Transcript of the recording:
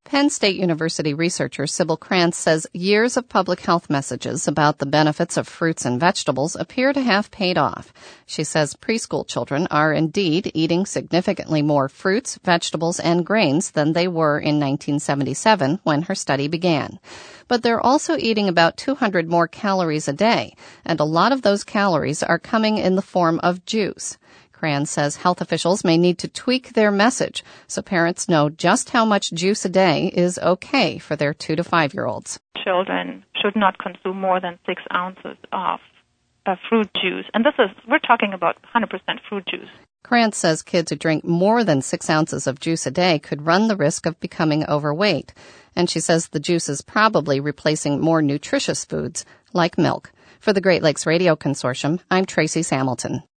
Penn State University researcher Sybil Krantz says years of public health messages about the benefits of fruits and vegetables appear to have paid off. She says preschool children are indeed eating significantly more fruits, vegetables, and grains than they were in 1977 when her study began. But they're also eating about 200 more calories a day, and a lot of those calories are coming in the form of juice. Krantz says health officials may need to tweak their message so parents know just how much juice a day is okay for their 2 to 5-year-olds. Children should not consume more than 6 ounces of fruit juice. And we're talking about 100% fruit juice. Krantz says kids who drink more than 6 ounces of juice a day could run the risk of becoming overweight. And she says the juice is probably replacing more nutritious foods like milk. For the Great Lakes Radio Consortium, I'm Tracy Samilton.